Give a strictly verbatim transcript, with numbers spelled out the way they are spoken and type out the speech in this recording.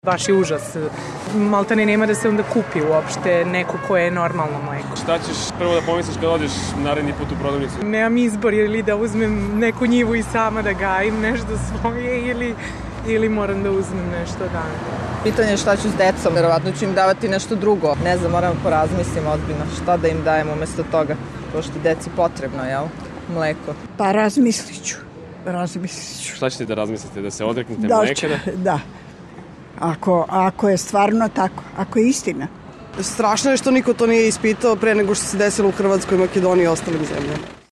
Baš je užas. Maltene nema da se onda kupi uopšte neko koje je normalno mleko. Šta ćeš prvo da pomisliš kad odeš naredni put u prodavnicu? Nemam izbor ili da uzmem neku njivu i sama da gajim nešto svoje ili, ili moram da uzmem nešto dan. Pitanje je šta ću s decom, verovatno ću im davati nešto drugo. Ne znam, moram porazmislim ozbiljno šta da im dajem umesto toga. Pošto deci potrebno, jel? Mleko. Pa razmislit ću. Razmislit ću. Šta ćete da razmislite? Da se odreknete da, mleka? Da, da. Ako, ako je stvarno tako, ako je istina. Strašno je što niko to nije ispitao pre nego što se desilo u Hrvatskoj, Makedoniji i ostalim zemljama.